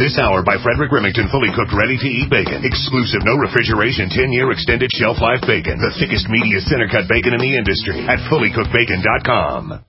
This hour by Frederick Remington, fully cooked, ready-to-eat bacon. Exclusive, no refrigeration, 10-year extended shelf life bacon. The thickest, meatiest, center-cut bacon in the industry at fullycookedbacon.com.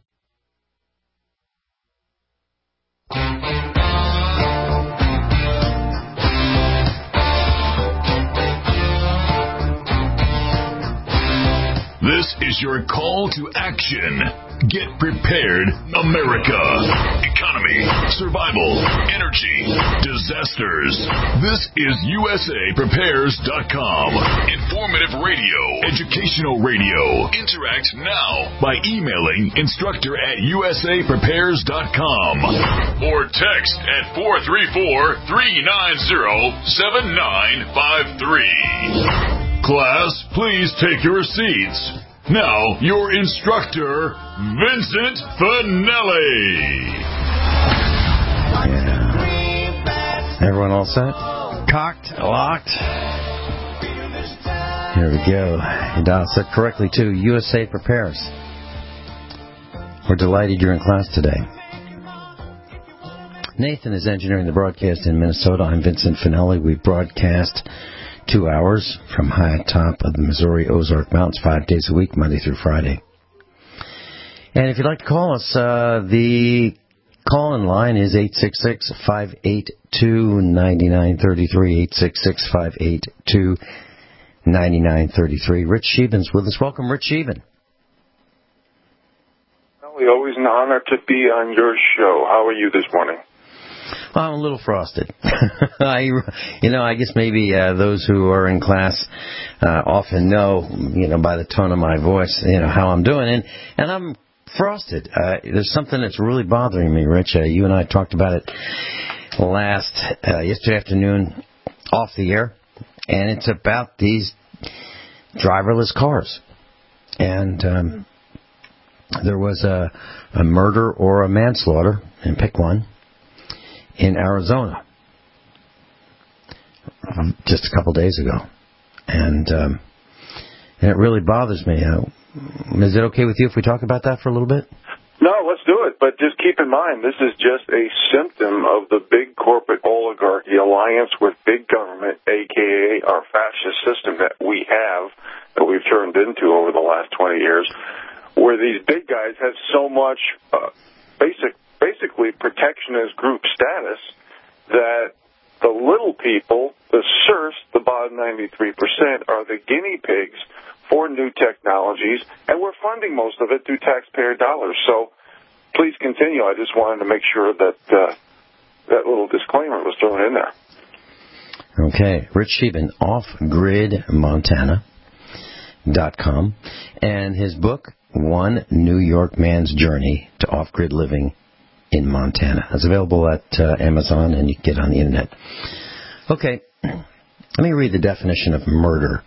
This is your call to action. Get prepared, America. Economy, survival, energy, disasters. This is USAPrepares.com. Informative radio, educational radio. Interact now by emailing instructor@USAPrepares.com or text at 434-390-7953. Class, please take your seats. Now, your instructor, Vincent Finelli. Yeah. Everyone all set? Cocked? Locked? Here we go. You dialed set correctly to USA Prepares. We're delighted you're in class today. Nathan is engineering the broadcast in Minnesota. I'm Vincent Finelli. We broadcast 2 hours from high atop of the Missouri Ozark Mountains 5 days a week, Monday through Friday. And if you'd like to call us, the call-in line is 866-582-9933, 866-582-9933. Rich Sheehan's with us. Welcome, Rich Sheehan. Well, always an honor to be on your show. How are you this morning? Well, I'm a little frosted. I guess maybe those who are in class often know, by the tone of my voice, how I'm doing. And I'm frosted. There's something that's really bothering me, Rich. You and I talked about it yesterday afternoon off the air, and it's about these driverless cars. And there was a murder or a manslaughter, and pick one, in Arizona just a couple days ago. And it really bothers me. Is it okay with you if we talk about that for a little bit? No, let's do it. But just keep in mind, this is just a symptom of the big corporate oligarchy alliance with big government, a.k.a. our fascist system that we've turned into over the last 20 years, where these big guys have so much basically protectionist group status that the little people, the serfs, the bottom 93%, are the guinea pigs for new technologies, and we're funding most of it through taxpayer dollars. So please continue. I just wanted to make sure that that little disclaimer was thrown in there. Okay. Rich Sheehan, offgridmontana.com, and his book, One New York Man's Journey to Off-Grid Living in Montana. It's available at Amazon, and you can get it on the internet. Okay, let me read the definition of murder.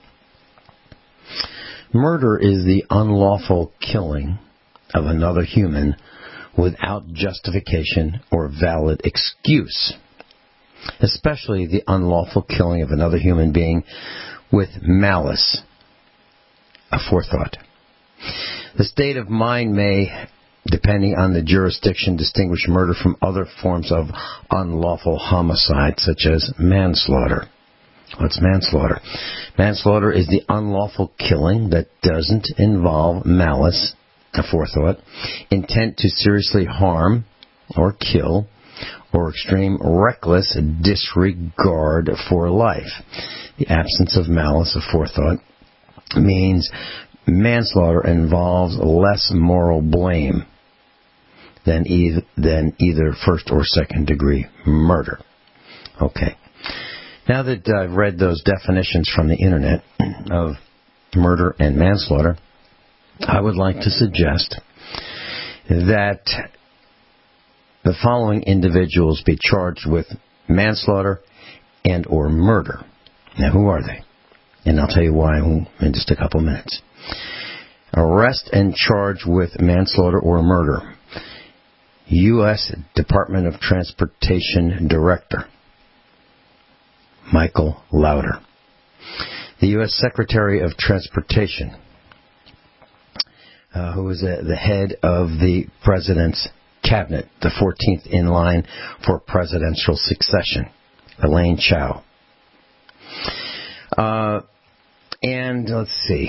Murder is the unlawful killing of another human without justification or valid excuse, especially the unlawful killing of another human being with malice aforethought. The state of mind may, depending on the jurisdiction, distinguish murder from other forms of unlawful homicide, such as manslaughter. What's manslaughter? Manslaughter is the unlawful killing that doesn't involve malice aforethought, intent to seriously harm or kill, or extreme reckless disregard for life. The absence of malice aforethought means manslaughter involves less moral blame than either first or second degree murder. Okay. Now that I've read those definitions from the internet of murder and manslaughter, I would like to suggest that the following individuals be charged with manslaughter and or murder. Now, who are they? And I'll tell you why in just a couple minutes. Arrest and charge with manslaughter or murder. U.S. Department of Transportation Director Michael Lauder. The U.S. Secretary of Transportation, who is the head of the President's cabinet, the 14th in line for presidential succession, Elaine Chao. And let's see.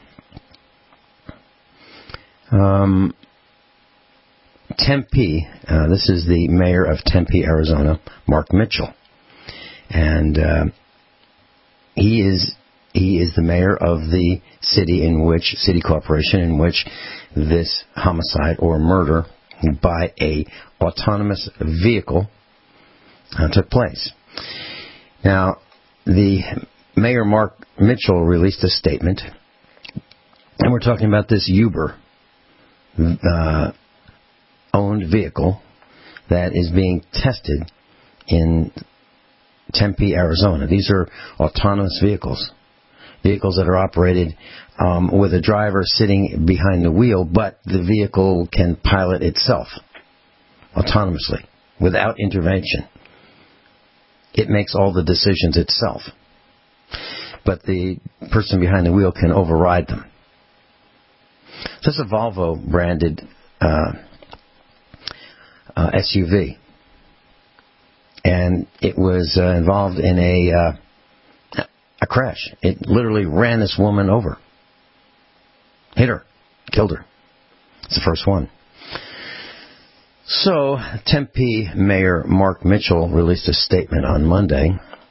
Tempe, this is the mayor of Tempe, Arizona, Mark Mitchell. And he is the mayor of the city corporation in which this homicide or murder by a autonomous vehicle took place. Now, the Mayor Mark Mitchell released a statement, and we're talking about this Uber owned vehicle that is being tested in Tempe, Arizona. These are autonomous vehicles that are operated with a driver sitting behind the wheel, but the vehicle can pilot itself autonomously without intervention. It makes all the decisions itself, but the person behind the wheel can override them. So it's a Volvo branded SUV, and it was involved in a crash. It literally ran this woman over, hit her, killed her. It's the first one. So Tempe Mayor Mark Mitchell released a statement on Monday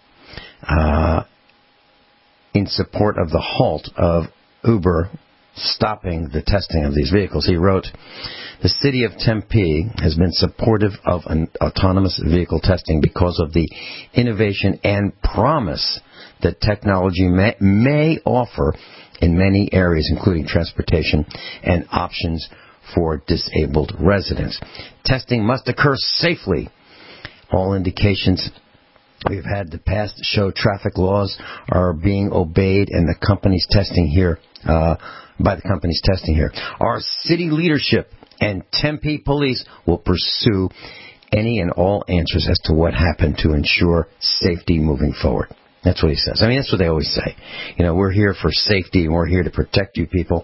in support of the halt of Uber stopping the testing of these vehicles. He wrote, "The city of Tempe has been supportive of an autonomous vehicle testing because of the innovation and promise that technology may offer in many areas, including transportation and options for disabled residents. Testing must occur safely. All indications we've had in the past show traffic laws are being obeyed, and the company's testing here, by the company's testing here. Our city leadership and Tempe police will pursue any and all answers as to what happened to ensure safety moving forward." That's what he says. I mean, that's what they always say. You know, we're here for safety, and we're here to protect you people.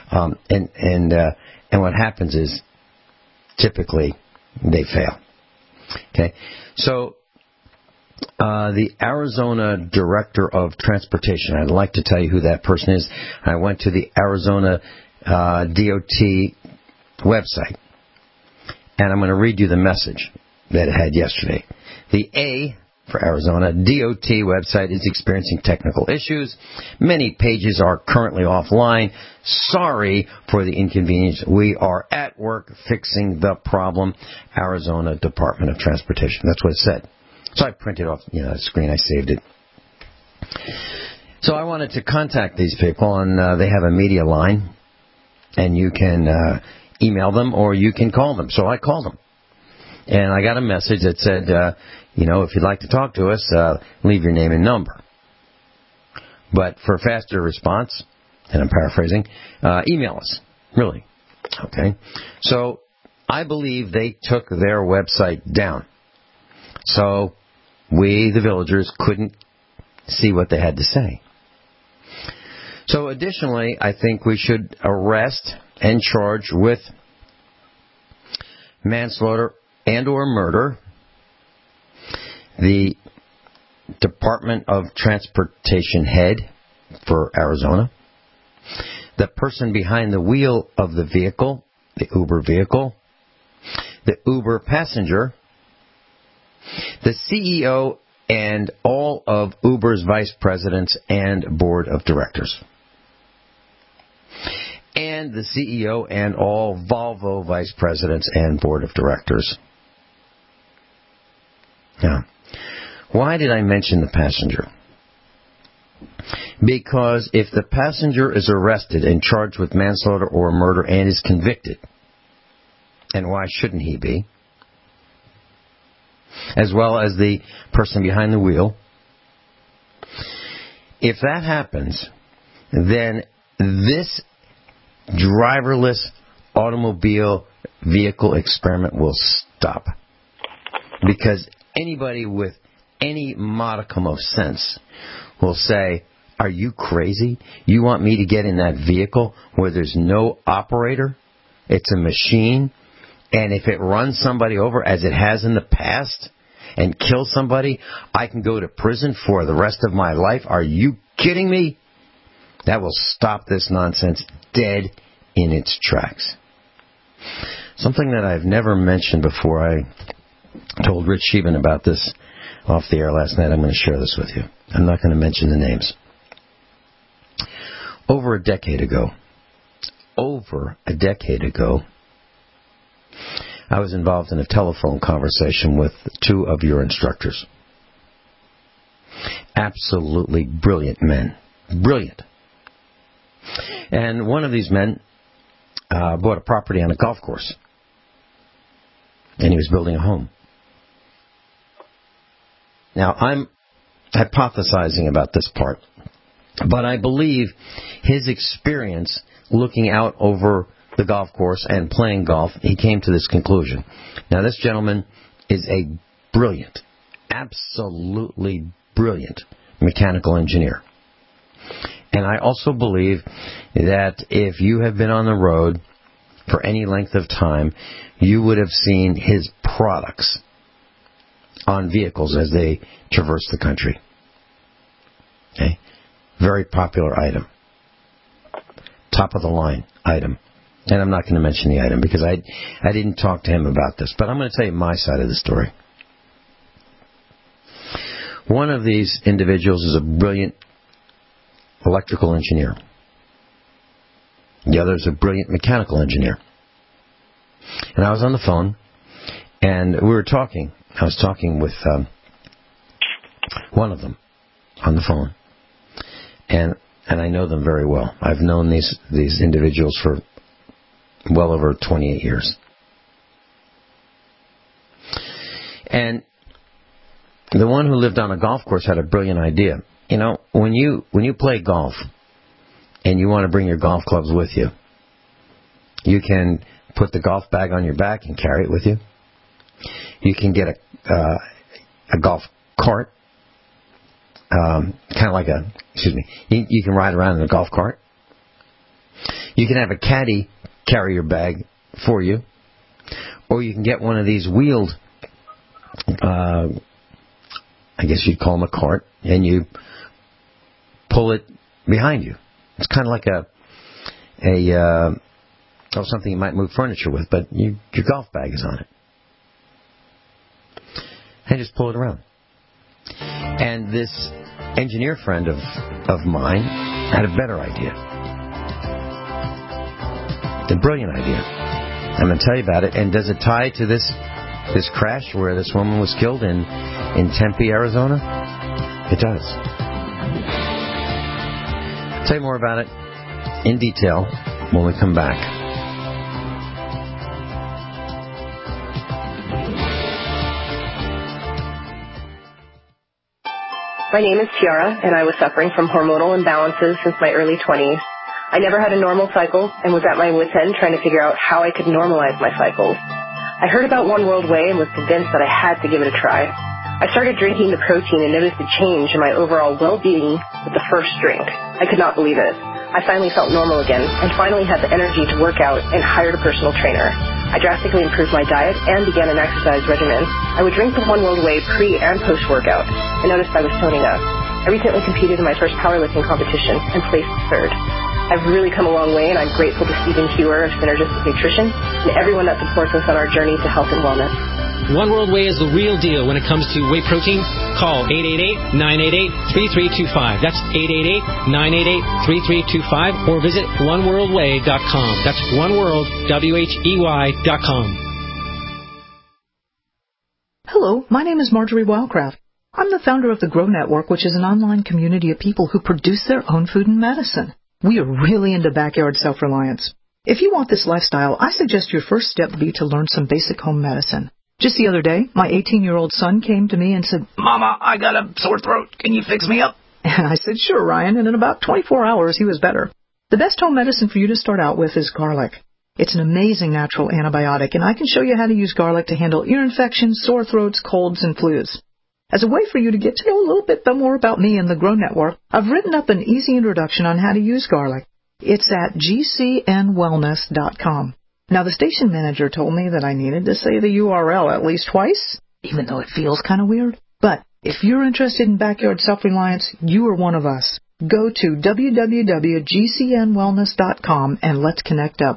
And what happens is, typically, they fail. Okay? So, the Arizona Director of Transportation, I'd like to tell you who that person is. I went to the Arizona DOT website, and I'm going to read you the message that it had yesterday. The A for Arizona DOT website is experiencing technical issues. Many pages are currently offline. Sorry for the inconvenience. We are at work fixing the problem. Arizona Department of Transportation. That's what it said. So I printed off the screen. I saved it. So I wanted to contact these people, and they have a media line, and you can email them or you can call them. So I called them, and I got a message that said, if you'd like to talk to us, leave your name and number. But for faster response, and I'm paraphrasing, email us. Really. Okay. So I believe they took their website down. So we, the villagers, couldn't see what they had to say. So additionally, I think we should arrest and charge with manslaughter and or murder the Department of Transportation head for Arizona, the person behind the wheel of the vehicle, the Uber vehicle, the Uber passenger, the CEO, and all of Uber's vice presidents and board of directors, and the CEO and all Volvo vice presidents and board of directors. Now, why did I mention the passenger? Because if the passenger is arrested and charged with manslaughter or murder and is convicted, and why shouldn't he be, as well as the person behind the wheel, if that happens, then this driverless automobile vehicle experiment will stop. Because anybody with any modicum of sense will say, are you crazy? You want me to get in that vehicle where there's no operator? It's a machine, And if it runs somebody over, as it has in the past, and kills somebody, I can go to prison for the rest of my life? Are you kidding me? That will stop this nonsense dead in its tracks. Something that I've never mentioned before, I told Rich Sheehan about this off the air last night. I'm going to share this with you. I'm not going to mention the names. Over a decade ago, I was involved in a telephone conversation with two of your instructors. Absolutely brilliant men. Brilliant. And one of these men bought a property on a golf course. And he was building a home. Now, I'm hypothesizing about this part, but I believe his experience looking out over the golf course and playing golf, he came to this conclusion. Now, this gentleman is a brilliant, absolutely brilliant mechanical engineer. And I also believe that if you have been on the road for any length of time, you would have seen his products on vehicles as they traverse the country. Okay? Very popular item. Top of the line item. And I'm not going to mention the item because I didn't talk to him about this. But I'm going to tell you my side of the story. One of these individuals is a brilliant electrical engineer. The other is a brilliant mechanical engineer. And I was on the phone, and we were talking. I was talking with one of them on the phone. And I know them very well. I've known these individuals for well over 28 years. And the one who lived on a golf course had a brilliant idea. You know, when you play golf and you want to bring your golf clubs with you, you can put the golf bag on your back and carry it with you. You can get a golf cart, kind of like you can ride around in a golf cart. You can have a caddy carry your bag for you, or you can get one of these wheeled, I guess you'd call them a cart, and you pull it behind you. It's kind of like something you might move furniture with, but your golf bag is on it. And just pull it around. And this engineer friend of mine had a better idea. A brilliant idea. I'm going to tell you about it. And does it tie to this crash where this woman was killed in Tempe, Arizona? It does. I'll tell you more about it in detail when we come back. My name is Tiara, and I was suffering from hormonal imbalances since my early 20s. I never had a normal cycle and was at my wit's end trying to figure out how I could normalize my cycles. I heard about One World Whey and was convinced that I had to give it a try. I started drinking the protein and noticed a change in my overall well-being with the first drink. I could not believe it. I finally felt normal again and finally had the energy to work out and hired a personal trainer. I drastically improved my diet and began an exercise regimen. I would drink the One World Whey pre- and post-workout. I noticed I was toning up. I recently competed in my first powerlifting competition and placed third. I've really come a long way, and I'm grateful to Stephen Hewer of Synergistic Nutrition and everyone that supports us on our journey to health and wellness. One World Whey is the real deal when it comes to whey protein. Call 888-988-3325. That's 888-988-3325. Or visit oneworldwhey.com. That's oneworldwhey.com. Hello, my name is Marjorie Wildcraft. I'm the founder of the Grow Network, which is an online community of people who produce their own food and medicine. We are really into backyard self-reliance. If you want this lifestyle, I suggest your first step be to learn some basic home medicine. Just the other day, my 18-year-old son came to me and said, "Mama, I got a sore throat. Can you fix me up?" And I said, "Sure, Ryan," and in about 24 hours, he was better. The best home medicine for you to start out with is garlic. It's an amazing natural antibiotic, and I can show you how to use garlic to handle ear infections, sore throats, colds, and flus. As a way for you to get to know a little bit more about me and the Grow Network, I've written up an easy introduction on how to use garlic. It's at gcnwellness.com. Now, the station manager told me that I needed to say the URL at least twice, even though it feels kind of weird. But if you're interested in backyard self-reliance, you are one of us. Go to www.gcnwellness.com and let's connect up.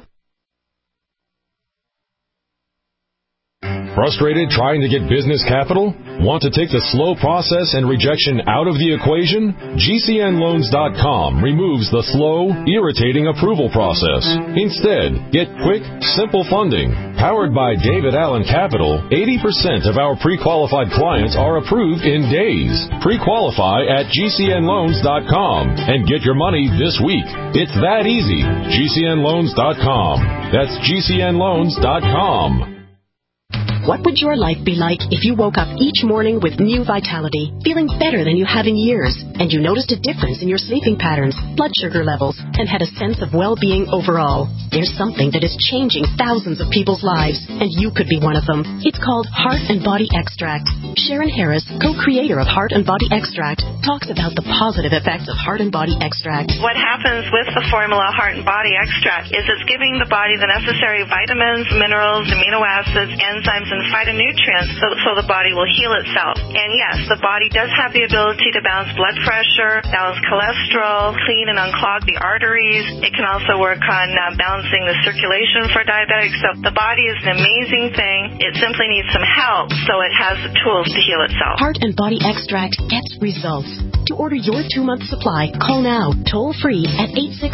Frustrated trying to get business capital? Want to take the slow process and rejection out of the equation? GCNLoans.com removes the slow, irritating approval process. Instead, get quick, simple funding. Powered by David Allen Capital, 80% of our pre-qualified clients are approved in days. Pre-qualify at GCNLoans.com and get your money this week. It's that easy. GCNLoans.com. That's GCNLoans.com. What would your life be like if you woke up each morning with new vitality, feeling better than you have in years, and you noticed a difference in your sleeping patterns, blood sugar levels, and had a sense of well-being overall? There's something that is changing thousands of people's lives, and you could be one of them. It's called Heart and Body Extract. Sharon Harris, co-creator of Heart and Body Extract, talks about the positive effects of Heart and Body Extract. What happens with the formula Heart and Body Extract is it's giving the body the necessary vitamins, minerals, amino acids, enzymes, and phytonutrients so the body will heal itself. And yes, the body does have the ability to balance blood pressure, balance cholesterol, clean and unclog the arteries. It can also work on balancing the circulation for diabetics. So the body is an amazing thing. It simply needs some help so it has the tools to heal itself. Heart and Body Extract gets results. To order your 2-month supply, call now, toll free at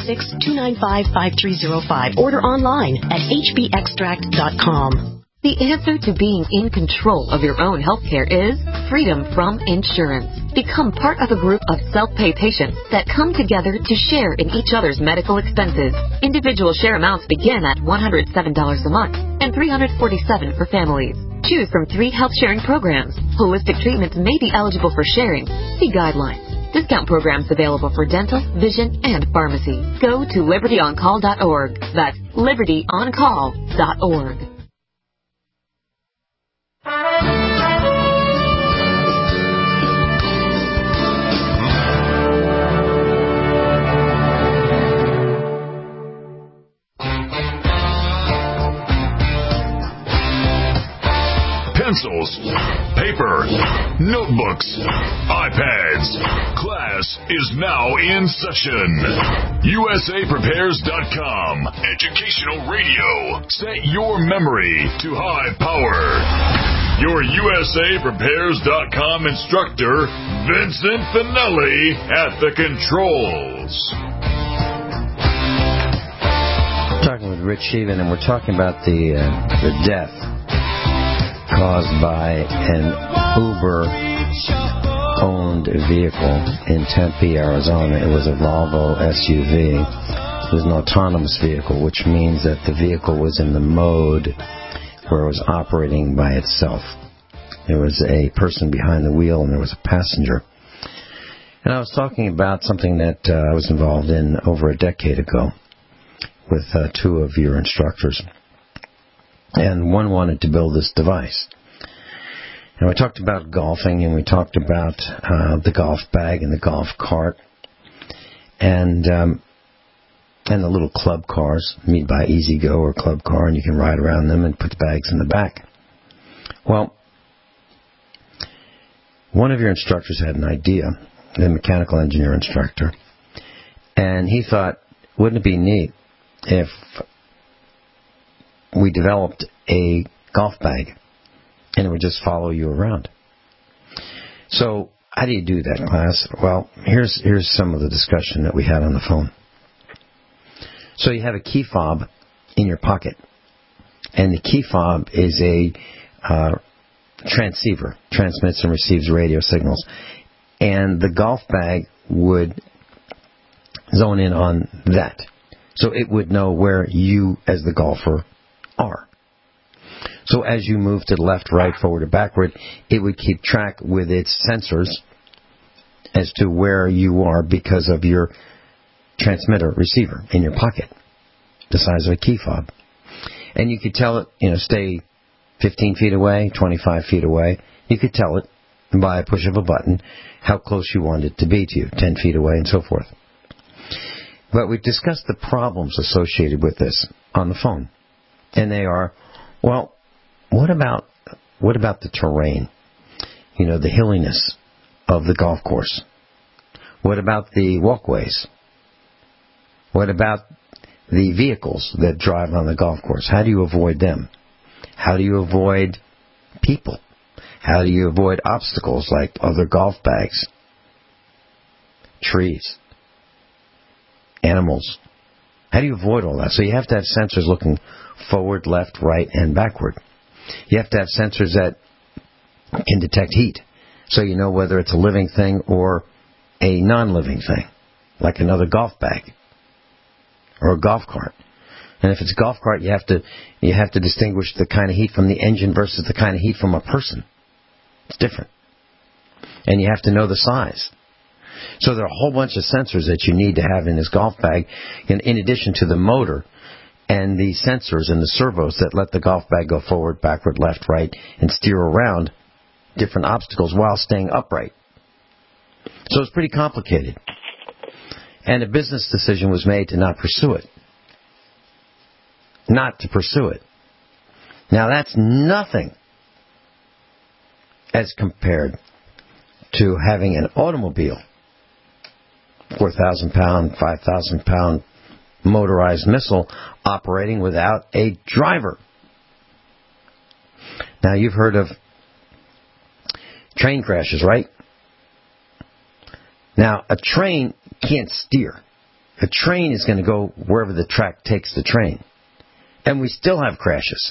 866-295-5305. Order online at hbextract.com. The answer to being in control of your own healthcare is freedom from insurance. Become part of a group of self-pay patients that come together to share in each other's medical expenses. Individual share amounts begin at $107 a month and $347 for families. Choose from 3 health sharing programs. Holistic treatments may be eligible for sharing. See guidelines. Discount programs available for dental, vision, and pharmacy. Go to libertyoncall.org. That's libertyoncall.org. Pencils, paper, notebooks, iPads. Class is now in session. USAPrepares.com. Educational radio. Set your memory to high power. Your USAPrepares.com instructor, Vincent Finelli, at the controls. Talking with Rich Sheevan, and we're talking about the death caused by an Uber-owned vehicle in Tempe, Arizona. It was a Volvo SUV. It was an autonomous vehicle, which means that the vehicle was in the mode where it was operating by itself. There was a person behind the wheel and there was a passenger. And I was talking about something that I was involved in over a decade ago with 2 of your instructors. And one wanted to build this device. And we talked about golfing, and we talked about the golf bag and the golf cart, and the little club cars made by E-Z-GO or Club Car, and you can ride around them and put the bags in the back. Well, one of your instructors had an idea, the mechanical engineer instructor, and he thought, wouldn't it be neat if we developed a golf bag and it would just follow you around. So how do you do that, class? Well, here's some of the discussion that we had on the phone. So you have a key fob in your pocket, and the key fob is a transceiver, transmits and receives radio signals, and the golf bag would zone in on that. So it would know where you, as the golfer, are. So as you move to the left, right, forward, or backward, it would keep track with its sensors as to where you are because of your transmitter receiver in your pocket, the size of a key fob. And you could tell it, stay 15 feet away, 25 feet away. You could tell it by a push of a button how close you want it to be to you, 10 feet away and so forth. But we've discussed the problems associated with this on the phone. And they are, well, what about the terrain? You know, the hilliness of the golf course. What about the walkways? What about the vehicles that drive on the golf course? How do you avoid them? How do you avoid people? How do you avoid obstacles like other golf bags, trees, animals? How do you avoid all that? So you have to have sensors looking forward, left, right, and backward. You have to have sensors that can detect heat, so you know whether it's a living thing or a non-living thing, like another golf bag or a golf cart. And if it's a golf cart, you have to distinguish the kind of heat from the engine versus the kind of heat from a person. It's different. And you have to know the size. So there are a whole bunch of sensors that you need to have in this golf bag, in addition to the motor and the sensors and the servos that let the golf bag go forward, backward, left, right, and steer around different obstacles while staying upright. So it's pretty complicated. And a business decision was made to not pursue it. Not to pursue it. Now that's nothing as compared to having an automobile, 4,000-pound, 5,000-pound motorized missile operating without a driver. Now you've heard of train crashes, right? Now, a train can't steer. A train is going to go wherever the track takes the train. And we still have crashes.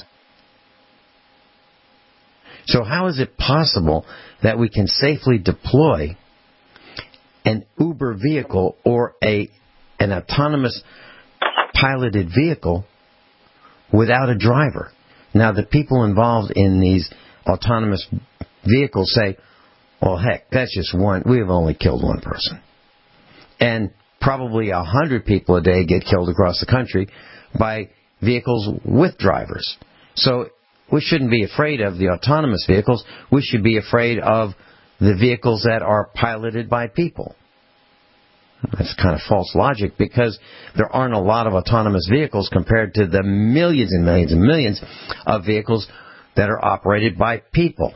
So how is it possible that we can safely deploy an Uber vehicle or an autonomous piloted vehicle without a driver? Now, the people involved in these autonomous vehicles say, well, heck, that's just one. We have only killed one person. And probably 100 people a day get killed across the country by vehicles with drivers. So we shouldn't be afraid of the autonomous vehicles. We should be afraid of the vehicles that are piloted by people. That's kind of false logic, because there aren't a lot of autonomous vehicles compared to the millions and millions and millions of vehicles that are operated by people.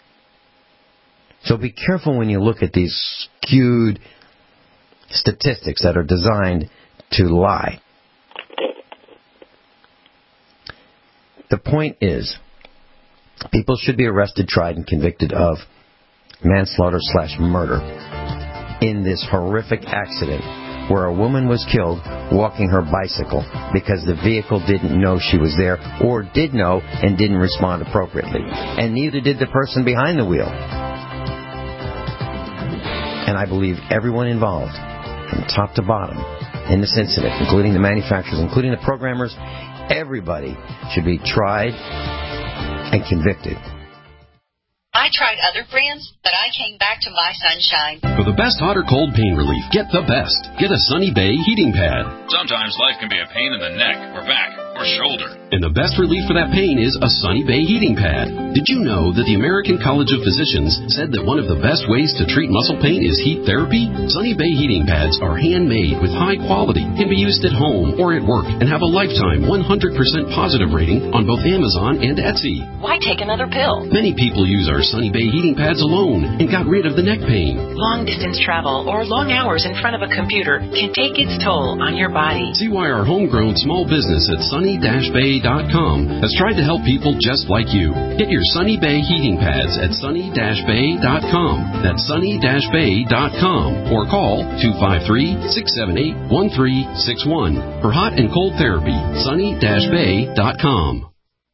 So be careful when you look at these skewed statistics that are designed to lie. The point is, people should be arrested, tried, and convicted of manslaughter/murder in this horrific accident where a woman was killed walking her bicycle because the vehicle didn't know she was there, or did know and didn't respond appropriately. And neither did the person behind the wheel. And I believe everyone involved, from top to bottom, in this incident, including the manufacturers, including the programmers, everybody should be tried and convicted. I tried other brands, but I came back to My Sunshine. For the best hot or cold pain relief, get the best. Get a Sunny Bay heating pad. Sometimes life can be a pain in the neck or back or shoulder. And the best relief for that pain is a Sunny Bay heating pad. Did you know that the American College of Physicians said that one of the best ways to treat muscle pain is heat therapy? Sunny Bay heating pads are handmade with high quality, can be used at home or at work, and have a lifetime 100% positive rating on both Amazon and Etsy. Why take another pill? Many people use our Sunny Bay heating pads alone and got rid of the neck pain. Long-distance travel or long hours in front of a computer can take its toll on your body. See why our homegrown small business at sunny-bay.com has tried to help people just like you. Get your Sunny Bay heating pads at sunny-bay.com. That's sunny-bay.com. Or call 253-678-1361 for hot and cold therapy. sunny-bay.com.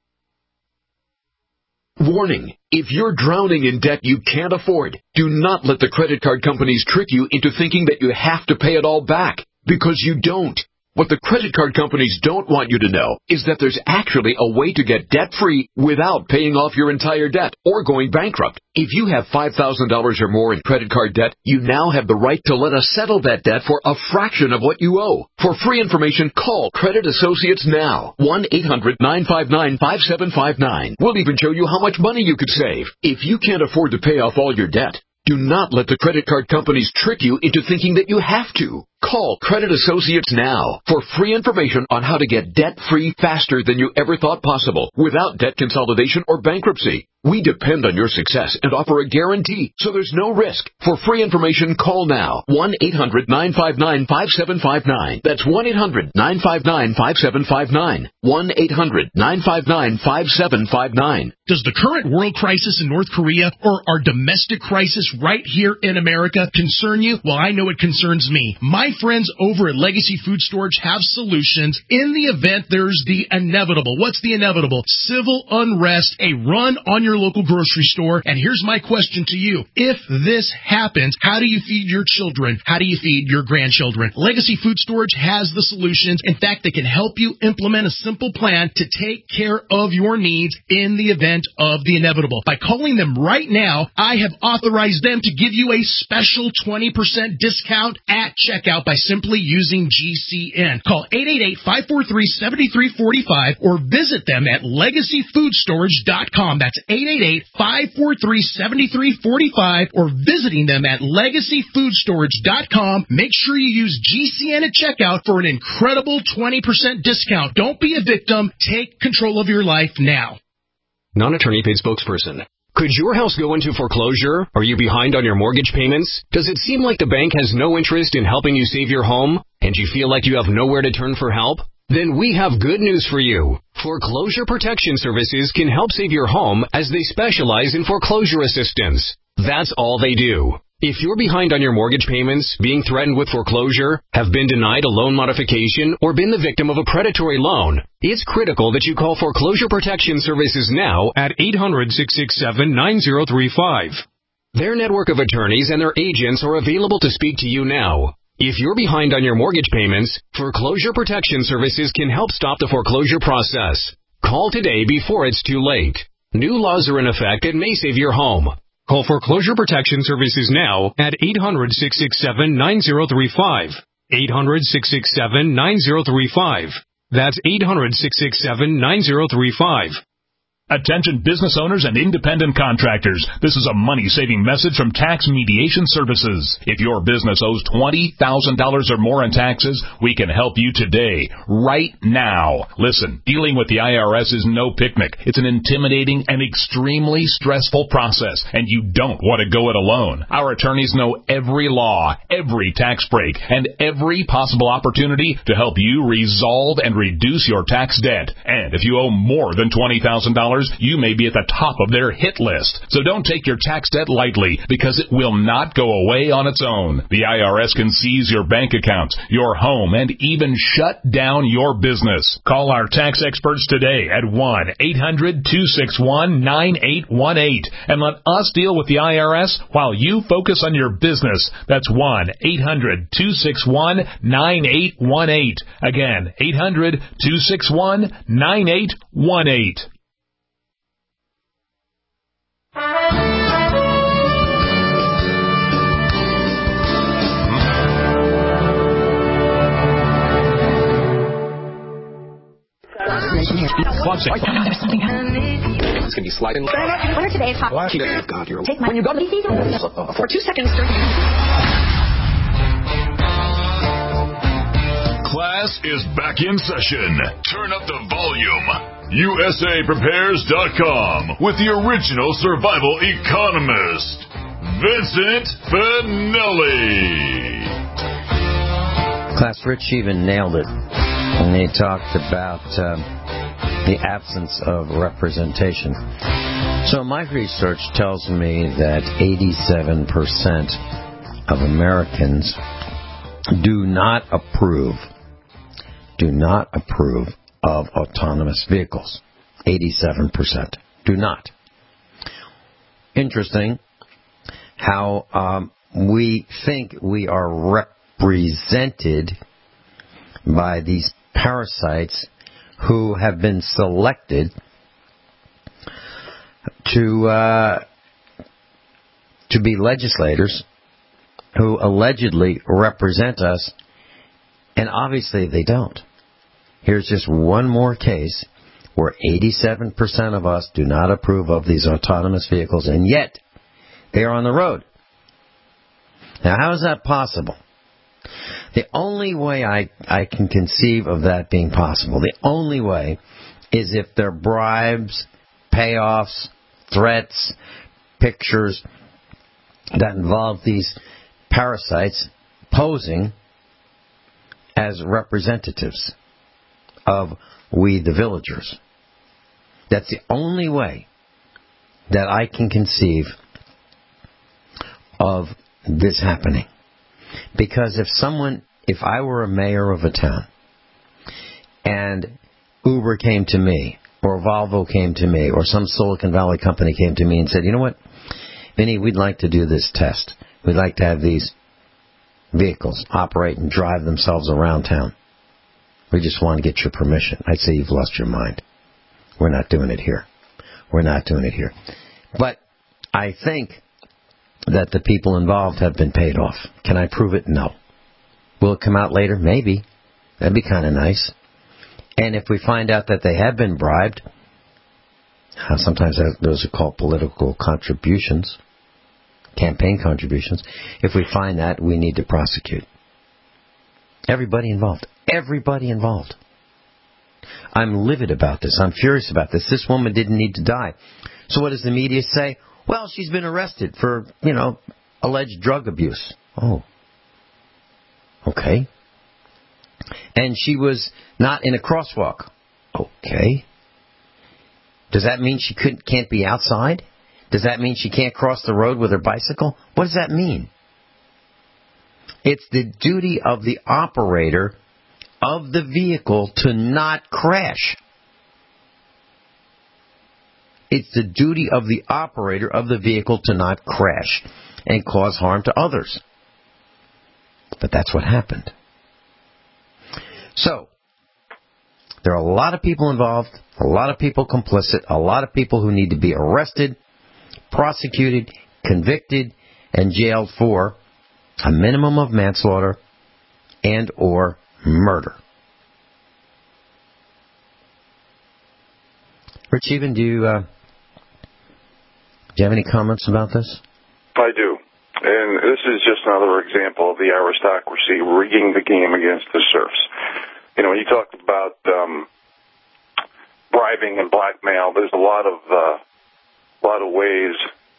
Warning. If you're drowning in debt you can't afford, do not let the credit card companies trick you into thinking that you have to pay it all back, because you don't. What the credit card companies don't want you to know is that there's actually a way to get debt-free without paying off your entire debt or going bankrupt. If you have $5,000 or more in credit card debt, you now have the right to let us settle that debt for a fraction of what you owe. For free information, call Credit Associates now. 1-800-959-5759. We'll even show you how much money you could save. If you can't afford to pay off all your debt, do not let the credit card companies trick you into thinking that you have to. Call Credit Associates now for free information on how to get debt-free faster than you ever thought possible without debt consolidation or bankruptcy. We depend on your success and offer a guarantee, so there's no risk. For free information, call now. 1-800-959-5759. That's 1-800-959-5759. 1-800-959-5759. Does the current world crisis in North Korea or our domestic crisis right here in America concern you? Well, I know it concerns me. My friends over at Legacy Food Storage have solutions in the event there's the inevitable. What's the inevitable? Civil unrest, a run on your local grocery store. And here's my question to you. If this happens, how do you feed your children? How do you feed your grandchildren? Legacy Food Storage has the solutions. In fact, they can help you implement a simple plan to take care of your needs in the event of the inevitable. By calling them right now, I have authorized them to give you a special 20% discount at checkout by simply using GCN. Call 888-543-7345 or visit them at LegacyFoodStorage.com. That's 888-543-7345 or visiting them at LegacyFoodStorage.com. Make sure you use GCN at checkout for an incredible 20% discount. Don't be a victim. Take control of your life now. Non-attorney paid spokesperson. Could your house go into foreclosure? Are you behind on your mortgage payments? Does it seem like the bank has no interest in helping you save your home, and you feel like you have nowhere to turn for help? Then we have good news for you. Foreclosure Protection Services can help save your home as they specialize in foreclosure assistance. That's all they do. If you're behind on your mortgage payments, being threatened with foreclosure, have been denied a loan modification, or been the victim of a predatory loan, it's critical that you call Foreclosure Protection Services now at 800-667-9035. Their network of attorneys and their agents are available to speak to you now. If you're behind on your mortgage payments, Foreclosure Protection Services can help stop the foreclosure process. Call today before it's too late. New laws are in effect and may save your home. Call Foreclosure Protection Services now at 800-667-9035. 800-667-9035. That's 800-667-9035. Attention business owners and independent contractors. This is a money-saving message from Tax Mediation Services. If your business owes $20,000 or more in taxes, we can help you today, right now. Listen, dealing with the IRS is no picnic. It's an intimidating and extremely stressful process, and you don't want to go it alone. Our attorneys know every law, every tax break, and every possible opportunity to help you resolve and reduce your tax debt. And if you owe more than $20,000, you may be at the top of their hit list. So don't take your tax debt lightly, because it will not go away on its own. The IRS can seize your bank accounts, your home, and even shut down your business. Call our tax experts today at 1-800-261-9818 and let us deal with the IRS while you focus on your business. That's 1-800-261-9818. Again, 800-261-9818. It's going to be sliding. What are today's hot? God, you're... Take my... When you go to DC, for 2 seconds. Class is back in session. Turn up the volume. USAPrepares.com with the original survival economist, Vincent Finelli. Class, Rich even nailed it when he talked about the absence of representation. So my research tells me that 87% of Americans do not approve of autonomous vehicles. 87% do not. Interesting how we think we are represented by these parasites who have been selected to be legislators who allegedly represent us, and obviously they don't. Here's just one more case where 87% of us do not approve of these autonomous vehicles, and yet they are on the road. Now, how is that possible? The The only way I can conceive of that being possible, the only way, is if there are bribes, payoffs, threats, pictures that involve these parasites posing as representatives of we the villagers. That's the only way that I can conceive of this happening. Because if I were a mayor of a town and Uber came to me, or Volvo came to me, or some Silicon Valley company came to me and said, you know what, Vinny, we'd like to do this test. We'd like to have these vehicles operate and drive themselves around town. We just want to get your permission. I'd say you've lost your mind. We're not doing it here. We're not doing it here. But I think that the people involved have been paid off. Can I prove it? No. Will it come out later? Maybe. That'd be kind of nice. And if we find out that they have been bribed, sometimes those are called political contributions, campaign contributions. If we find that, we need to prosecute. Everybody involved. Everybody involved. I'm livid about this. I'm furious about this. This woman didn't need to die. So what does the media say? Well, she's been arrested for, alleged drug abuse. Oh. Okay. And she was not in a crosswalk. Okay. Does that mean she can't be outside? Does that mean she can't cross the road with her bicycle? What does that mean? It's the duty of the operator of the vehicle to not crash. It's the duty of the operator of the vehicle to not crash and cause harm to others. But that's what happened. So, there are a lot of people involved, a lot of people complicit, a lot of people who need to be arrested, prosecuted, convicted, and jailed for a minimum of manslaughter and or murder. Rich Even, do you have any comments about this? I do. And this is just another example of the aristocracy rigging the game against the serfs. When you talk about bribing and blackmail, there's a lot of ways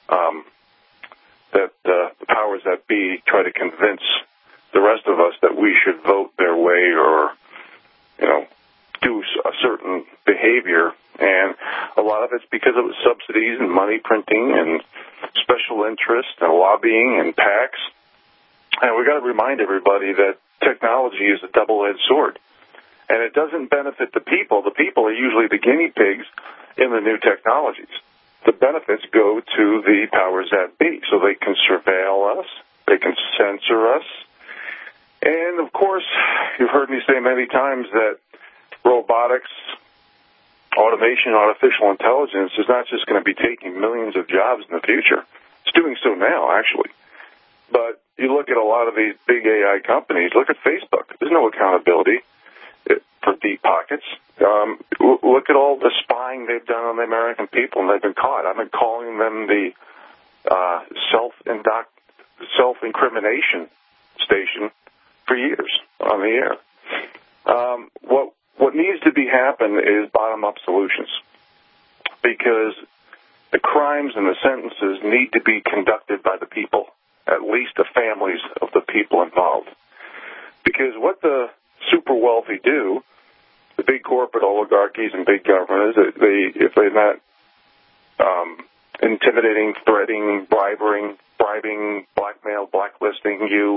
that the powers that be try to convince the rest of us that we should vote their way or, do a certain behavior. And a lot of it's because of subsidies and money printing and special interest and lobbying and PACs. And we've got to remind everybody that technology is a double-edged sword. And it doesn't benefit the people. The people are usually the guinea pigs in the new technologies. The benefits go to the powers that be, so they can surveil us, they can censor us. And, of course, you've heard me say many times that robotics, automation, artificial intelligence is not just going to be taking millions of jobs in the future. It's doing so now, actually. But you look at a lot of these big AI companies, look at Facebook. There's no accountability for deep pockets. Look at all the spying they've done on the American people, and they've been caught. I've been calling them the self-incrimination station for years on the air. What needs to be happen is bottom-up solutions, because the crimes and the sentences need to be conducted by the people, at least the families of the people involved. Because what the super wealthy do, the big corporate oligarchies and big governments, if they're not intimidating, threatening, bribing, blackmail, blacklisting you,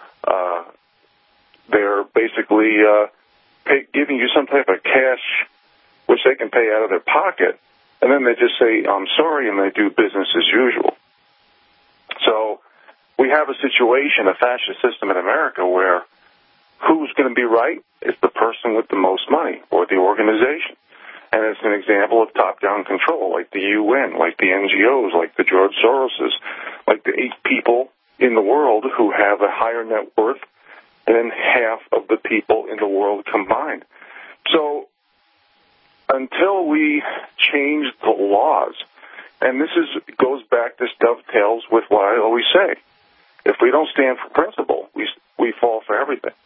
they're basically giving you some type of cash which they can pay out of their pocket, and then they just say, I'm sorry, and they do business as usual. So we have a situation, a fascist system in America, where who's going to be right is the person with the most money or the organization. And it's an example of top-down control, like the UN, like the NGOs, like the George Soroses, like the 8 people in the world who have a higher net worth than half of the people in the world combined. So until we change the laws, and goes back, this dovetails with what I always say, if we don't stand for principle, we fall for everything.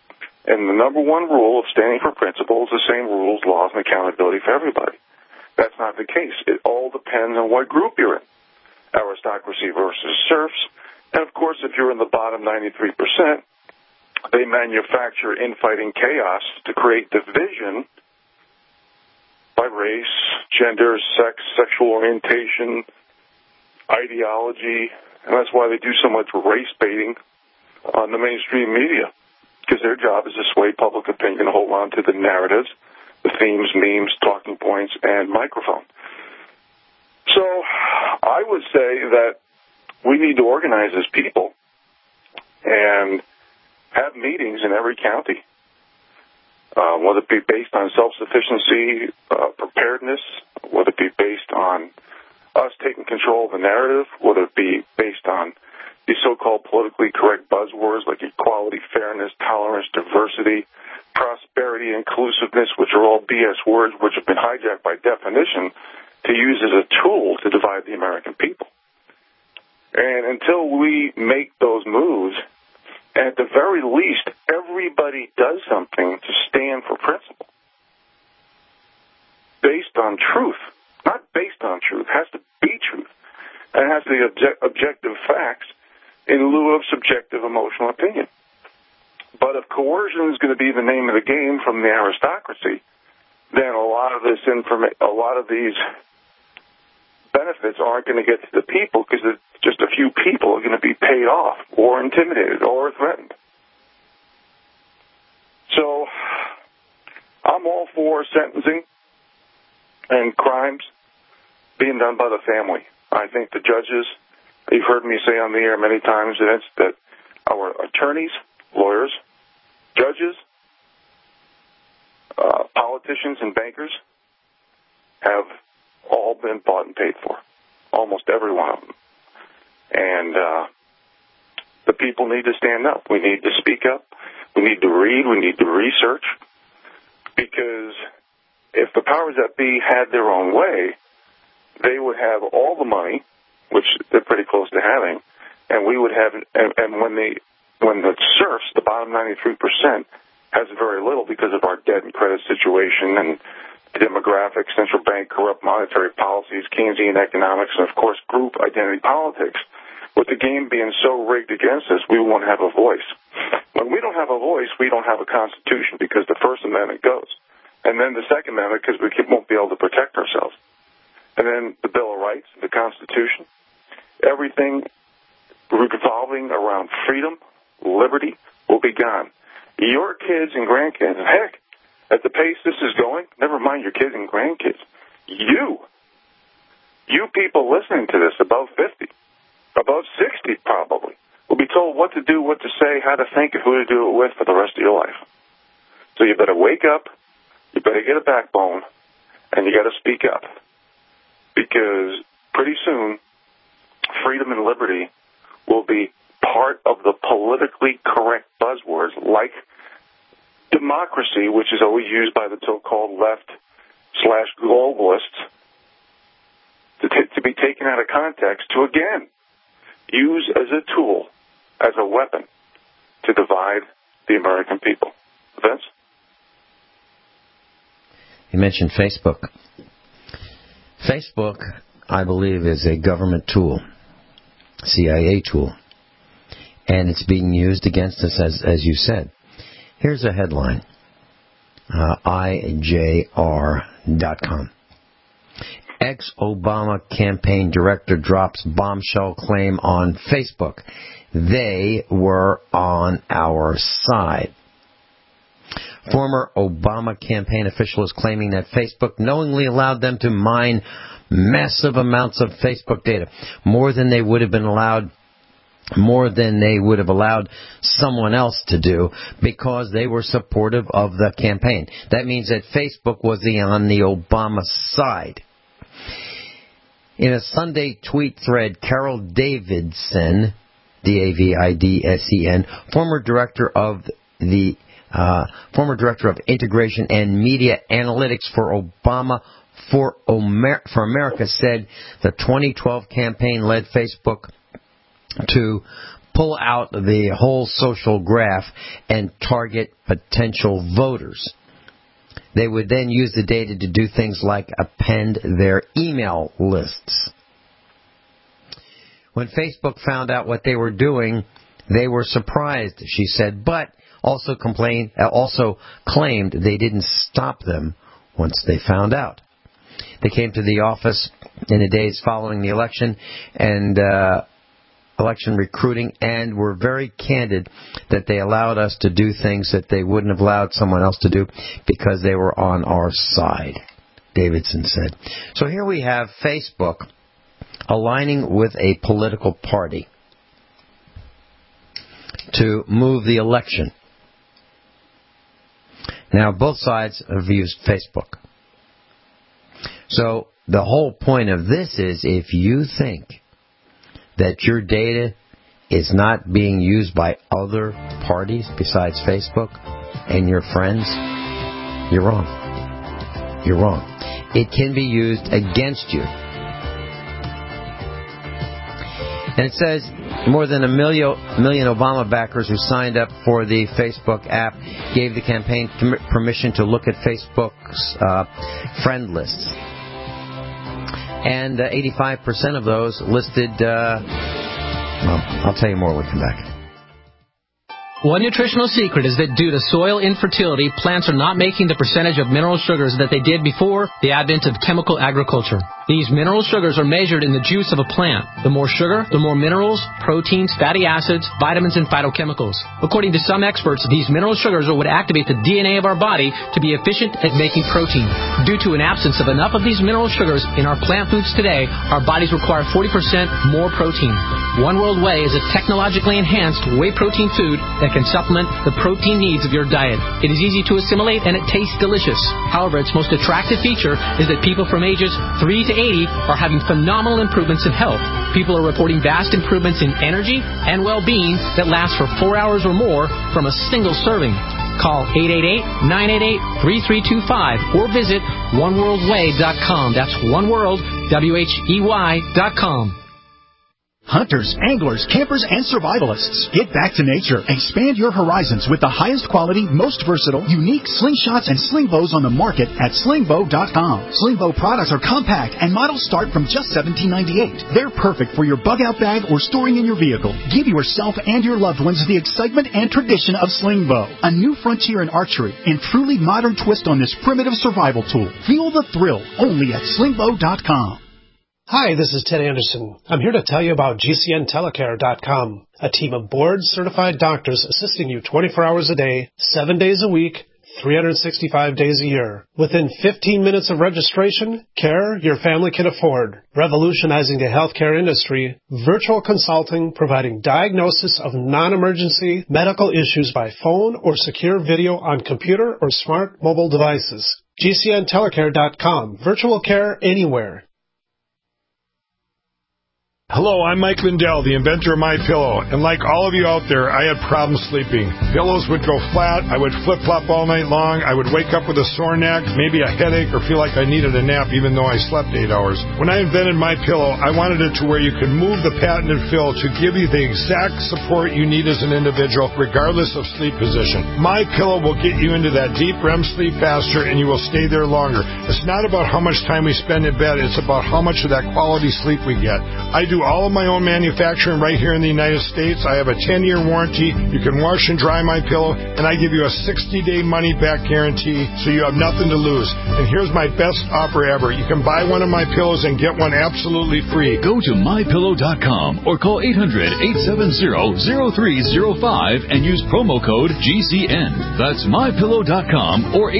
And the number one rule of standing for principle is the same rules, laws, and accountability for everybody. That's not the case. It all depends on what group you're in. Aristocracy versus serfs. And, of course, if you're in the bottom 93%, they manufacture infighting chaos to create division by race, gender, sex, sexual orientation, ideology, and that's why they do so much race baiting on the mainstream media, because their job is to sway public opinion, hold on to the narratives, the themes, memes, talking points, and microphone. So I would say that we need to organize as people and have meetings in every county, whether it be based on self-sufficiency, preparedness, whether it be based on us taking control of the narrative, whether it be based on these so-called politically correct buzzwords like equality, fairness, tolerance, diversity, prosperity, inclusiveness, which are all BS words which have been hijacked by definition to use as a tool to divide the American people. And until we make those moves, and at the very least, everybody does something to stand for principle based on truth, not based on truth, has to be truth, and has to be objective facts in lieu of subjective emotional opinion. But if coercion is going to be the name of the game from the aristocracy, then a lot of these benefits aren't going to get to the people because just a few people are going to be paid off or intimidated or threatened. So I'm all for sentencing and crimes being done by the family. I think the judges, you've heard me say on the air many times, that our attorneys, lawyers, judges, politicians, and bankers have all been bought and paid for, almost every one of them. And the people need to stand up. We need to speak up. We need to read. We need to research. Because if the powers that be had their own way, they would have all the money, which they're pretty close to having, and we would have. And when the serfs, the bottom 93%, has very little because of our debt and credit situation and demographics, central bank corrupt monetary policies, Keynesian economics, and, of course, group identity politics. With the game being so rigged against us, we won't have a voice. When we don't have a voice, we don't have a constitution because the First Amendment goes. And then the Second Amendment because we won't be able to protect ourselves. And then the Bill of Rights, the Constitution, everything revolving around freedom, liberty, will be gone. Your kids and grandkids, and heck, at the pace this is going, never mind your kids and grandkids, you people listening to this above 50, above 60 probably, will be told what to do, what to say, how to think, and who to do it with for the rest of your life. So you better wake up, you better get a backbone, and you got to speak up. Because pretty soon, freedom and liberty will be part of the politically correct buzzwords like democracy, which is always used by the so-called left/globalists, to be taken out of context to, again, use as a tool, as a weapon, to divide the American people. Vince? You mentioned Facebook. Facebook, I believe, is a government tool, CIA tool, and it's being used against us, as you said. Here's a headline, IJR.com. Ex-Obama campaign director drops bombshell claim on Facebook. They were on our side. Former Obama campaign official is claiming that Facebook knowingly allowed them to mine massive amounts of Facebook data, more than they would have allowed someone else to do, because they were supportive of the campaign. That means that Facebook was on the Obama side. In a Sunday tweet thread, Carol Davidson, Davidsen, former director of Integration and Media Analytics for Obama for America, said the 2012 campaign led Facebook to pull out the whole social graph and target potential voters. They would then use the data to do things like append their email lists. When Facebook found out what they were doing, they were surprised, she said, but also claimed they didn't stop them once they found out. They came to the office in the days following the election and election recruiting and were very candid that they allowed us to do things that they wouldn't have allowed someone else to do because they were on our side, Davidson said. So here we have Facebook aligning with a political party to move the election. Now, both sides have used Facebook. So the whole point of this is if you think that your data is not being used by other parties besides Facebook and your friends, you're wrong. You're wrong. It can be used against you. And it says more than a million Obama backers who signed up for the Facebook app gave the campaign permission to look at Facebook's friend lists. And 85% of those listed, well, I'll tell you more when we come back. One nutritional secret is that due to soil infertility, plants are not making the percentage of mineral sugars that they did before the advent of chemical agriculture. These mineral sugars are measured in the juice of a plant. The more sugar, the more minerals, proteins, fatty acids, vitamins, and phytochemicals. According to some experts, these mineral sugars are what activate the DNA of our body to be efficient at making protein. Due to an absence of enough of these mineral sugars in our plant foods today, our bodies require 40% more protein. One World Whey is a technologically enhanced whey protein food that can supplement the protein needs of your diet. It is easy to assimilate and it tastes delicious. However, its most attractive feature is that people from ages 3 to 80 are having phenomenal improvements in health. People are reporting vast improvements in energy and well-being that last for 4 hours or more from a single serving. Call 888-988-3325 or visit oneworldwhey.com. That's oneworld, WHEY.com. Hunters, anglers, campers, and survivalists. Get back to nature. Expand your horizons with the highest quality, most versatile, unique slingshots and sling bows on the market at slingbow.com. Sling bow products are compact and models start from just $17.98. They're perfect for your bug-out bag or storing in your vehicle. Give yourself and your loved ones the excitement and tradition of sling bow, a new frontier in archery and truly modern twist on this primitive survival tool. Feel the thrill only at slingbow.com. Hi, this is Ted Anderson. I'm here to tell you about GCNtelecare.com, a team of board-certified doctors assisting you 24 hours a day, 7 days a week, 365 days a year. Within 15 minutes of registration, care your family can afford. Revolutionizing the healthcare industry, virtual consulting providing diagnosis of non-emergency medical issues by phone or secure video on computer or smart mobile devices. GCNtelecare.com, virtual care anywhere. Hello, I'm Mike Lindell, the inventor of MyPillow, and like all of you out there, I had problems sleeping. Pillows would go flat, I would flip-flop all night long, I would wake up with a sore neck, maybe a headache, or feel like I needed a nap even though I slept 8 hours. When I invented MyPillow, I wanted it to where you could move the patented fill to give you the exact support you need as an individual, regardless of sleep position. MyPillow will get you into that deep REM sleep faster, and you will stay there longer. It's not about how much time we spend in bed, it's about how much of that quality sleep we get. I do all of my own manufacturing right here in the United States. I have a 10-year warranty. You can wash and dry my pillow, and I give you a 60-day money-back guarantee, so you have nothing to lose. And here's my best offer ever. You can buy one of my pillows and get one absolutely free. Go to mypillow.com or call 800-870-0305 and use promo code GCN. That's mypillow.com or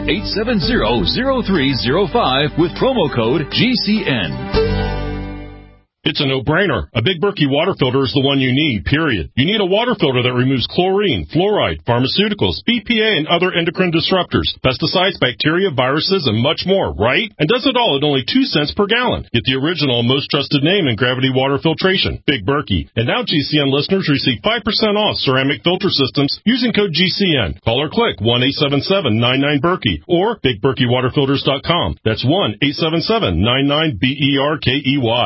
800-870-0305 with promo code GCN. It's a no-brainer. A Big Berkey water filter is the one you need, period. You need a water filter that removes chlorine, fluoride, pharmaceuticals, BPA, and other endocrine disruptors, pesticides, bacteria, viruses, and much more, right? And does it all at only 2 cents per gallon. Get the original and most trusted name in gravity water filtration, Big Berkey. And now GCN listeners receive 5% off ceramic filter systems using code GCN. Call or click 1-877-99-BERKEY or BigBerkeyWaterFilters.com. That's 1-877-99-BERKEY.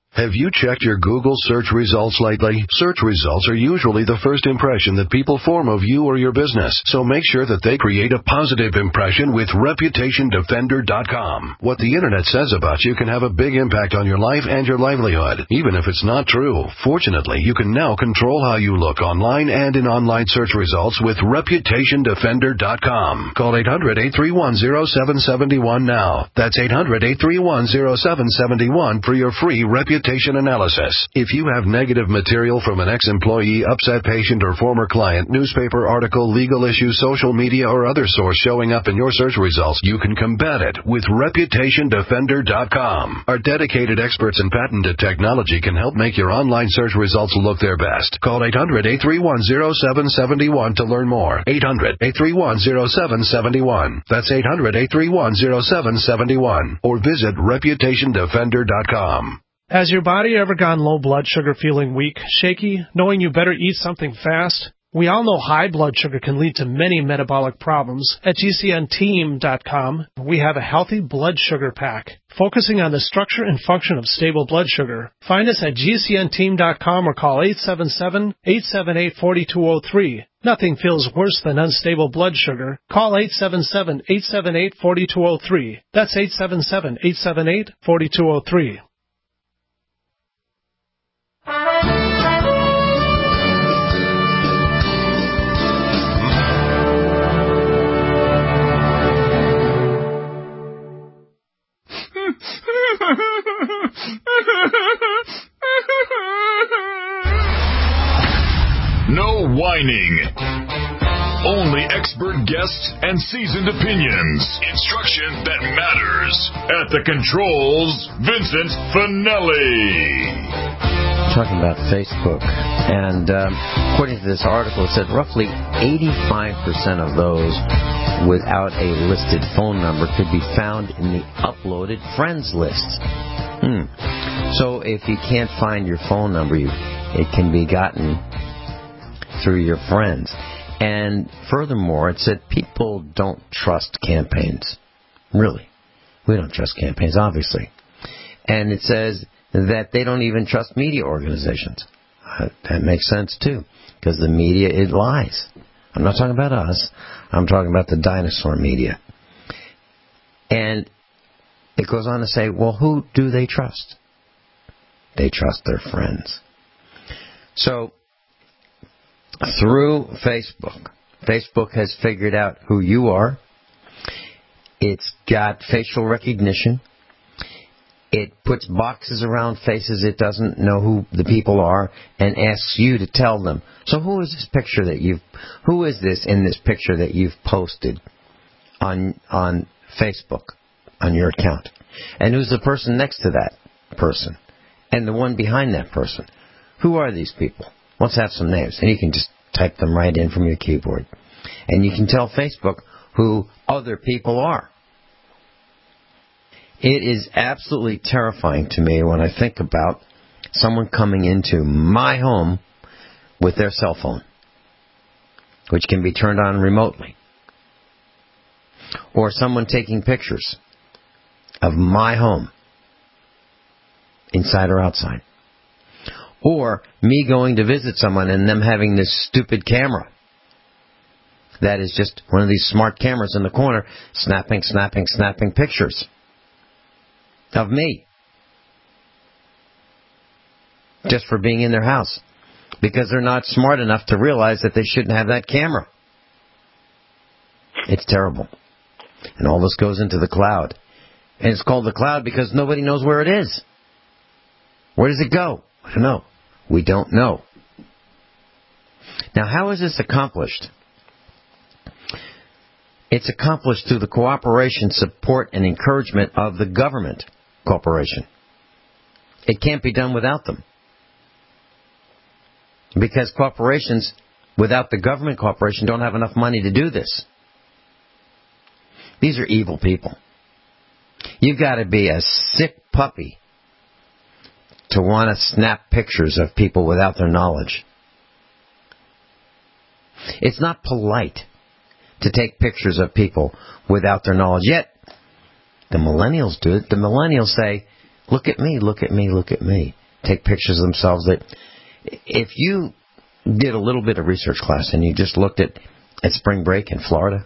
Have you checked your Google search results lately? Search results are usually the first impression that people form of you or your business, so make sure that they create a positive impression with ReputationDefender.com. What the Internet says about you can have a big impact on your life and your livelihood, even if it's not true. Fortunately, you can now control how you look online and in online search results with ReputationDefender.com. Call 800-831-0771 now. That's 800-831-0771 for your free reputation analysis. If you have negative material from an ex-employee, upset patient, or former client, newspaper article, legal issue, social media, or other source showing up in your search results, you can combat it with ReputationDefender.com. Our dedicated experts in patented technology can help make your online search results look their best. Call 800-831-0771 to learn more. 800-831-0771. That's 800-831-0771. Or visit ReputationDefender.com. Has your body ever gone low blood sugar, feeling weak, shaky, knowing you better eat something fast? We all know high blood sugar can lead to many metabolic problems. At GCNteam.com, we have a healthy blood sugar pack, focusing on the structure and function of stable blood sugar. Find us at GCNteam.com or call 877-878-4203. Nothing feels worse than unstable blood sugar. Call 877-878-4203. That's 877-878-4203. No whining. Only expert guests and seasoned opinions. Instruction that matters. At the controls, Vincent Finelli. Talking about Facebook, and according to this article, it said roughly 85% of those without a listed phone number could be found in the uploaded friends list. So if you can't find your phone number, it can be gotten through your friends. And furthermore, it said people don't trust campaigns. Really. We don't trust campaigns, obviously. And it says that they don't even trust media organizations. That makes sense, too, because the media, it lies. I'm not talking about us. I'm talking about the dinosaur media. And it goes on to say, well, who do they trust? They trust their friends. So, through Facebook, Facebook has figured out who you are. It's got facial recognition. It puts boxes around faces it doesn't know who the people are and asks you to tell them. So who is this picture that who is this in this picture that you've posted on Facebook, on your account? And who's the person next to that person? And the one behind that person? Who are these people? Let's have some names. And you can just type them right in from your keyboard. And you can tell Facebook who other people are. It is absolutely terrifying to me when I think about someone coming into my home with their cell phone, which can be turned on remotely. Or someone taking pictures of my home, inside or outside. Or me going to visit someone and them having this stupid camera that is just one of these smart cameras in the corner snapping pictures of me just for being in their house because they're not smart enough to realize that they shouldn't have that camera. It's terrible. And all this goes into the cloud. And it's called the cloud because nobody knows where it is. Where does it go? I don't know. We don't know. Now, how is this accomplished? It's accomplished through the cooperation, support, and encouragement of the government corporation. It can't be done without them. Because corporations, without the government corporation, don't have enough money to do this. These are evil people. You've got to be a sick puppy to want to snap pictures of people without their knowledge. It's not polite to take pictures of people without their knowledge. Yet, the millennials do it. The millennials say, look at me, look at me, look at me. take pictures of themselves. If you did a little bit of research class and you just looked at spring break in Florida,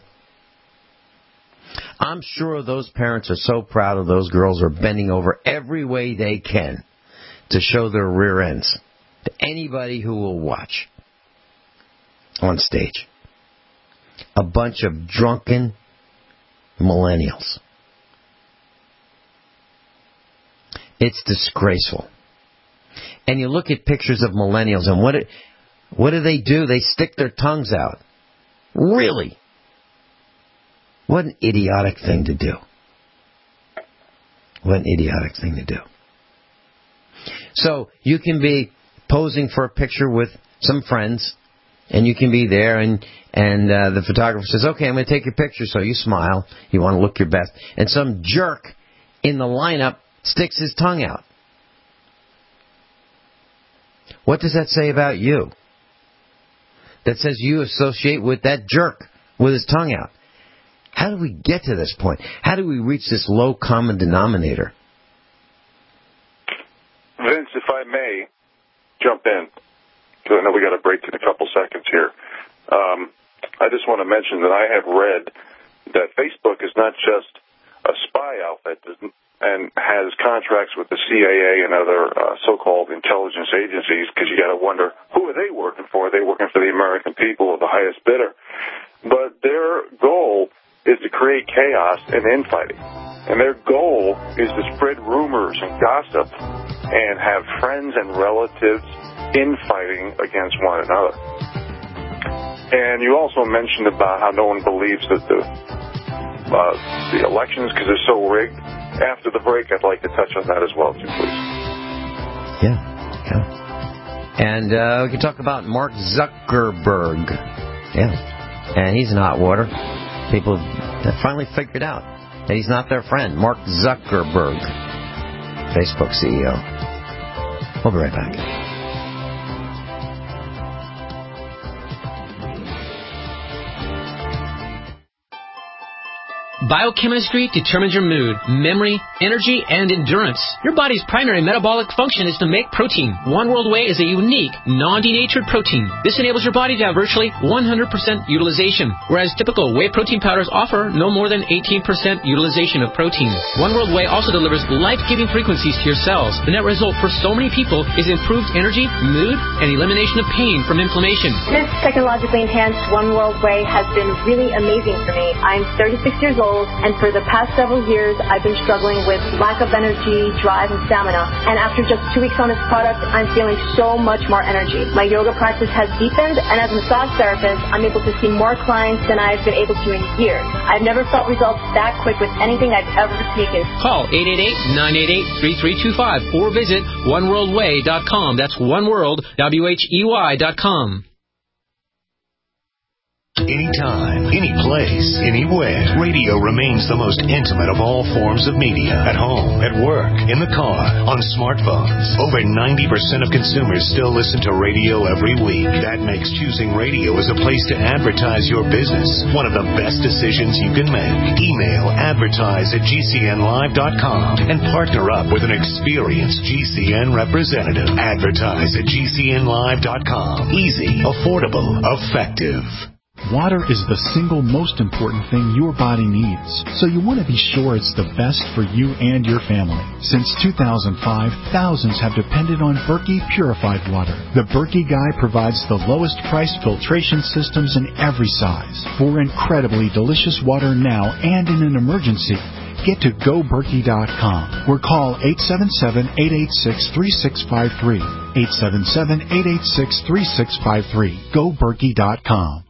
I'm sure those parents are so proud of those girls who are bending over every way they can to show their rear ends to anybody who will watch on stage. A bunch of drunken millennials. It's disgraceful. And you look at pictures of millennials, and what do? They stick their tongues out. Really? What an idiotic thing to do. What an idiotic thing to do. So you can be posing for a picture with some friends, and you can be there, and the photographer says, okay, I'm going to take your picture, so you smile, you want to look your best, and some jerk in the lineup sticks his tongue out. What does that say about you? That says you associate with that jerk with his tongue out. How do we get to this point? How do we reach this low common denominator? Vince, if I may jump in, because I know we got a break in a couple seconds here. I just want to mention that I have read that Facebook is not just a spy outfit and has contracts with the CIA and other so-called intelligence agencies, because you got to wonder, who are they working for? Are they working for the American people or the highest bidder? But their goal is to create chaos and infighting. And their goal is to spread rumors and gossip and have friends and relatives infighting against one another. And you also mentioned about how no one believes that the elections, because they're so rigged. After the break, I'd like to touch on that as well, too, please. Yeah. And we can talk about Mark Zuckerberg. Yeah. And he's in hot water. People have finally figured out that he's not their friend. Mark Zuckerberg, Facebook CEO. We'll be right back. Biochemistry determines your mood, memory, energy, and endurance. Your body's primary metabolic function is to make protein. One World Whey is a unique, non-denatured protein. This enables your body to have virtually 100% utilization, whereas typical whey protein powders offer no more than 18% utilization of protein. One World Whey also delivers life-giving frequencies to your cells. The net result for so many people is improved energy, mood, and elimination of pain from inflammation. This technologically enhanced One World Whey has been really amazing for me. I'm 36 years old. And for the past several years, I've been struggling with lack of energy, drive, and stamina. And after just 2 weeks on this product, I'm feeling so much more energy. My yoga practice has deepened, and as a massage therapist, I'm able to see more clients than I've been able to in years. I've never felt results that quick with anything I've ever taken. Call 888-988-3325 or visit oneworldwhey.com. That's oneworld.com. Anytime, any place, anywhere, radio remains the most intimate of all forms of media. At home, at work, in the car, on smartphones. Over 90% of consumers still listen to radio every week. That makes choosing radio as a place to advertise your business one of the best decisions you can make. Email advertise@gcnlive.com and partner up with an experienced GCN representative. Advertise at gcnlive.com. Easy, affordable, effective. Water is the single most important thing your body needs, so you want to be sure it's the best for you and your family. Since 2005, thousands have depended on Berkey purified water. The Berkey Guy provides the lowest price filtration systems in every size. For incredibly delicious water now and in an emergency, get to GoBerkey.com or call 877-886-3653. 877-886-3653. GoBerkey.com.